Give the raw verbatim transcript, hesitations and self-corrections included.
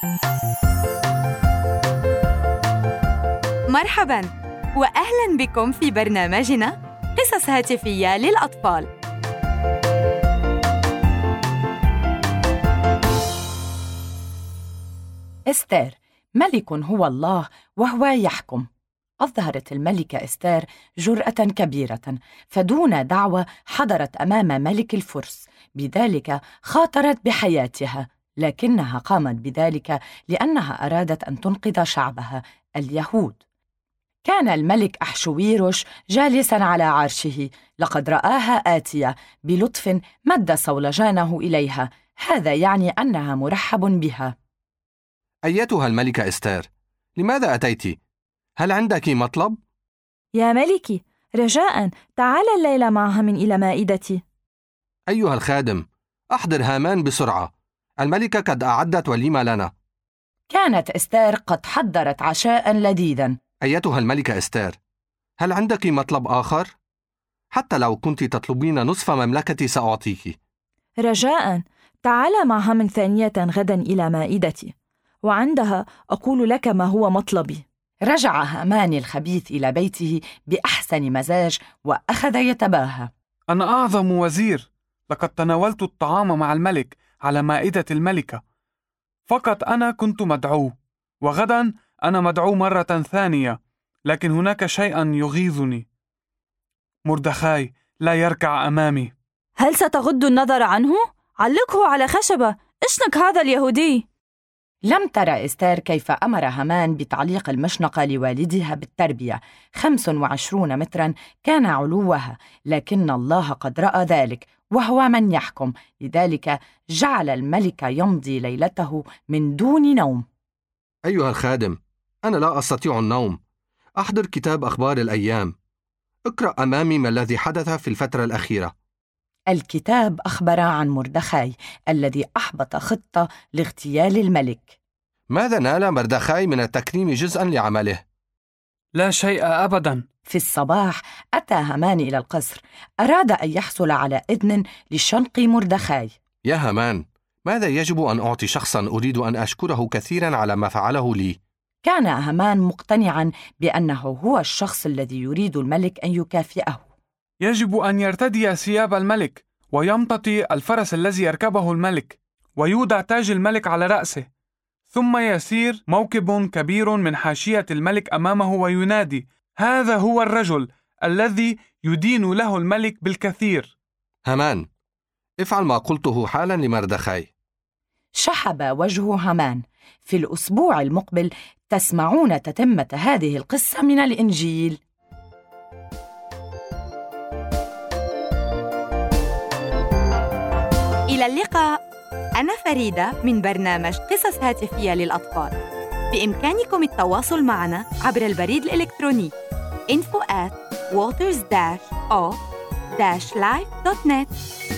مرحباً وأهلاً بكم في برنامجنا قصص هاتفية للأطفال. إستير، ملك هو الله وهو يحكم. أظهرت الملكة إستير جرأة كبيرة، فدون دعوة حضرت أمام ملك الفرس، بذلك خاطرت بحياتها، لكنها قامت بذلك لأنها أرادت أن تنقذ شعبها اليهود. كان الملك أحشويروش جالساً على عرشه، لقد رآها آتية بلطف، مد صولجانه إليها، هذا يعني أنها مرحب بها. أيتها الملكة إستير، لماذا أتيت؟ هل عندك مطلب؟ يا ملكي، رجاءً تعال الليلة مع هامان إلى مائدتي. أيها الخادم، أحضر هامان بسرعة، الملكة قد أعدت وليمة لنا. كانت إستير قد حضرت عشاء لذيذاً. أيتها الملكة إستير، هل عندك مطلب آخر؟ حتى لو كنت تطلبين نصف مملكتي سأعطيك. رجاءً تعال مع هامان ثانية غداً إلى مائدتي، وعندها أقول لك ما هو مطلبي. رجع هامان الخبيث إلى بيته بأحسن مزاج وأخذ يتباهى. أنا أعظم وزير، لقد تناولت الطعام مع الملك على مائدة الملكة. فقط أنا كنت مدعو، وغدا أنا مدعو مرة ثانية، لكن هناك شيئا يغيظني. مردخاي لا يركع أمامي. هل ستغض النظر عنه؟ علقه على خشبة، اشنك هذا اليهودي. لم ترى إستير كيف أمر هامان بتعليق المشنقة لوالدها بالتربية، خمس وعشرون متراً كان علوها، لكن الله قد رأى ذلك وهو من يحكم، لذلك جعل الملك يمضي ليلته من دون نوم. أيها الخادم، أنا لا أستطيع النوم، أحضر كتاب أخبار الأيام، اقرأ أمامي ما الذي حدث في الفترة الأخيرة. الكتاب أخبر عن مردخاي الذي أحبط خطة لاغتيال الملك. ماذا نال مردخاي من التكريم جزءاً لعمله؟ لا شيء أبداً. في الصباح أتى هامان إلى القصر، أراد أن يحصل على إذن لشنق مردخاي. يا هامان، ماذا يجب أن أعطي شخصاً أريد أن أشكره كثيراً على ما فعله لي؟ كان هامان مقتنعاً بأنه هو الشخص الذي يريد الملك أن يكافئه. يجب أن يرتدي ثياب الملك، ويمتطي الفرس الذي يركبه الملك، ويودع تاج الملك على رأسه، ثم يسير موكب كبير من حاشية الملك أمامه وينادي: هذا هو الرجل الذي يدين له الملك بالكثير. هامان، افعل ما قلته حالا لمردخاي. شحب وجه هامان. في الأسبوع المقبل تسمعون تتمة هذه القصة من الإنجيل. إلى اللقاء. أنا فريدة من برنامج قصص هاتفية للأطفال. بإمكانكم التواصل معنا عبر البريد الإلكتروني info at waters dash o dash life dot net.